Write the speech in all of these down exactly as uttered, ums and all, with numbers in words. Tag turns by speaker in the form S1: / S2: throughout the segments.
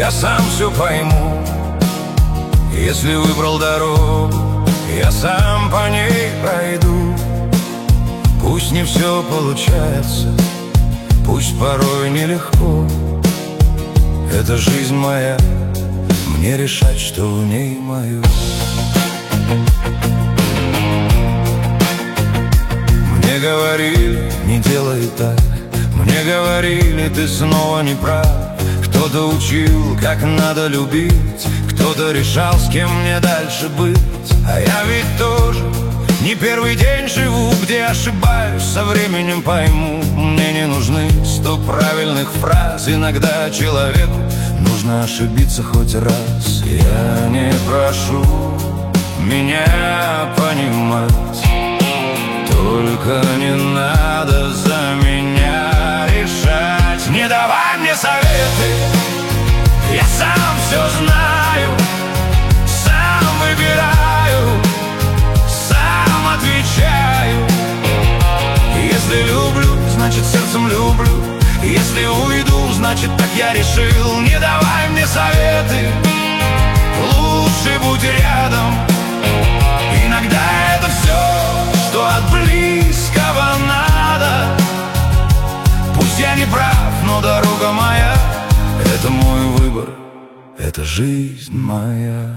S1: я сам все пойму. Если выбрал дорогу, я сам по ней пройду. Пусть не все получается, пусть порой нелегко. Это жизнь моя, мне решать, что в ней мое. Мне говорили, не делай так. Мне говорили, ты снова не прав. Кто-то учил, как надо любить, кто-то решал, с кем мне дальше быть. А я ведь тоже не первый день живу, где ошибаюсь, со временем пойму. Мне не нужны сто правильных фраз. Иногда человеку нужно ошибиться хоть раз. Я не прошу меня понимать, только не надо за меня решать. Не давай мне советы, я сам все знаю, сам выбираю, сам отвечаю. Если люблю, значит сердцем люблю. Если уйду, значит так я решил. Не давай мне советы, лучше будь рядом. Иногда это все, что от близкого надо. Пусть я не прав, но дорога моя, это мой выбор, это жизнь моя.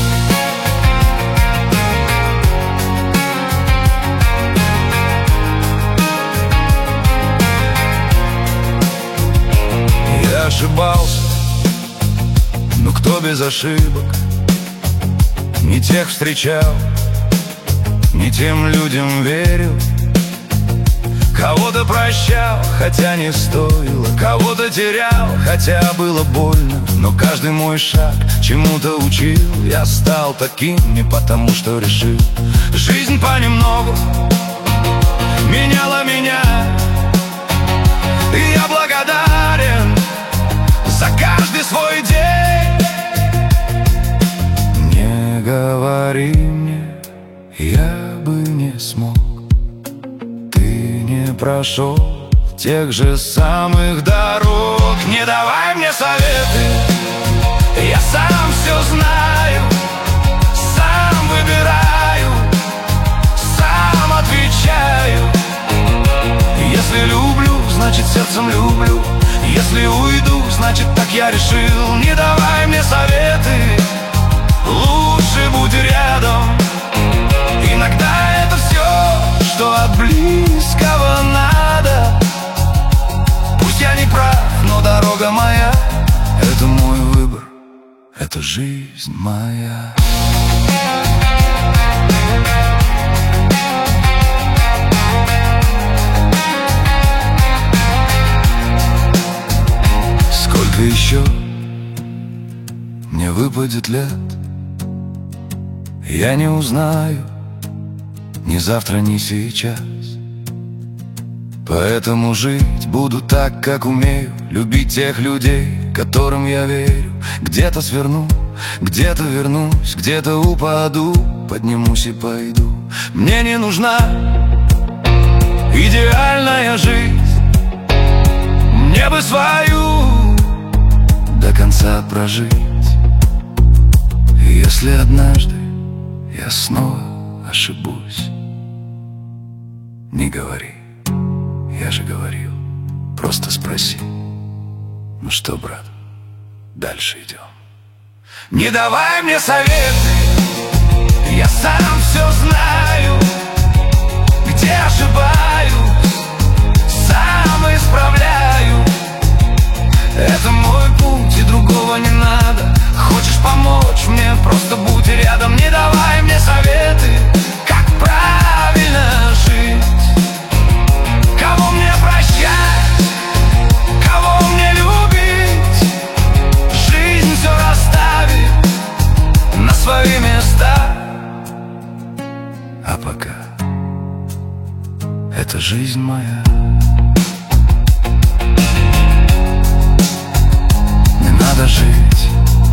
S1: Я ошибался, но кто без ошибок? Не тех встречал, не тем людям верил. Кого-то прощал, хотя не стоило, кого-то терял, хотя было больно. Но каждый мой шаг чему-то учил. Я стал таким не потому, что решил. Жизнь понемногу меняла меня, и я благодарен за каждый свой день. Не говори мне, я бы не смог. Не прошел тех же самых дорог. Не давай мне советы, я сам все знаю, сам выбираю, сам отвечаю. Если люблю, значит сердцем люблю. Если уйду, значит так я решил. Не давай мне советы, лучше будь рядом. Иногда это все, что от близкого надо. Пусть я не прав, но дорога моя, это мой выбор, это жизнь моя. Сколько еще мне выпадет лет, я не узнаю ни завтра, ни сейчас. Поэтому жить буду так, как умею, любить тех людей, которым я верю. Где-то сверну, где-то вернусь, где-то упаду, поднимусь и пойду. Мне не нужна идеальная жизнь, мне бы свою до конца прожить. И если однажды я снова ошибусь, не говори, я же говорил, просто спроси. Ну что, брат, дальше идем. Не давай мне советы, я сам все знаю, где ошибаюсь, сам исправляю. Это мой путь, и другого не надо. Хочешь помочь мне, просто будь рядом. Не давай мне советы, как правильно жить, кого мне прощать, кого мне любить. Жизнь все расставит на свои места. А пока это жизнь моя. Не надо жить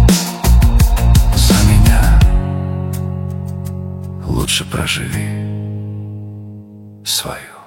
S1: за меня, лучше проживи свою.